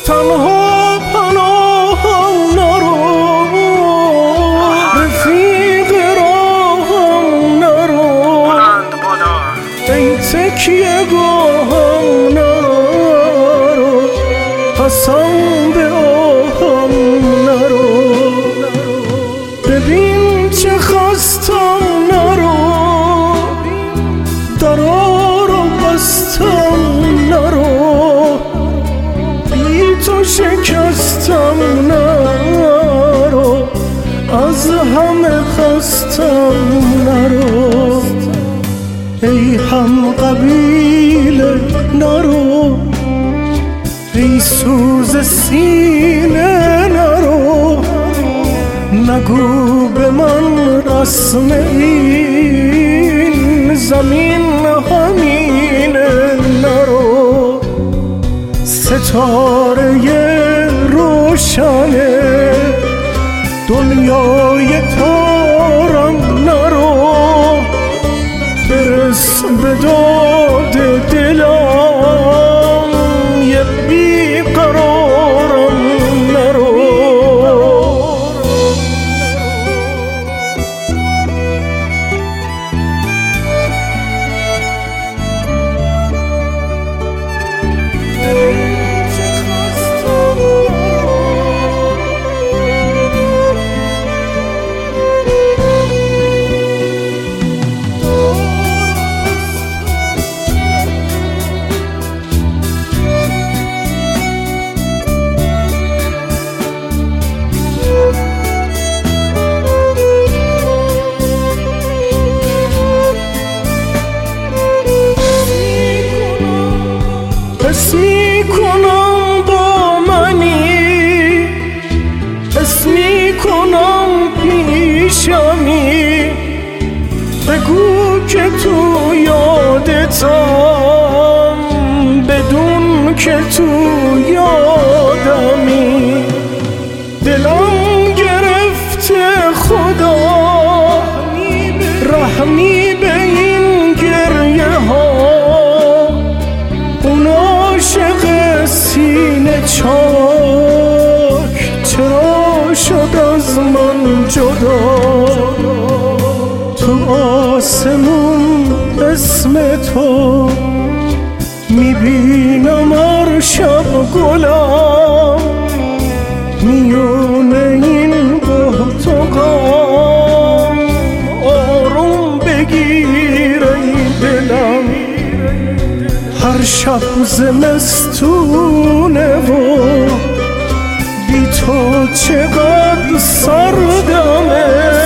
تنها پناهم نرو، رفیق راهم نرو، ای تکیه گاهم نرو، قسم به آهم نرو. ببین چه خستم نرو، درا رو بستم نرو، بی تو شکستم نرو، از همه خستم نرو. ای هم قبیله نرو، ای سوز سینه نرو، نگو به من رسم این زمین همینه نرو. ستاره روشنه دنیای تارم نرو، برس به داد دلم یه بیقرارم نرو. حس میکنم با منی، حس میکنم پیشمی، بگو که تو یادتم بدون که تو یادمی. دلم گرفته خدا رحمی به این گریه ها، اون عاشق سینه چاک چرا شد از من جدا. تو آسمون اسم تو میبینم هر شب گلم، میونه این بهت و غم آروم بگیر ای دلم. هر شب زمستونه و بی تو چقدر سردمه،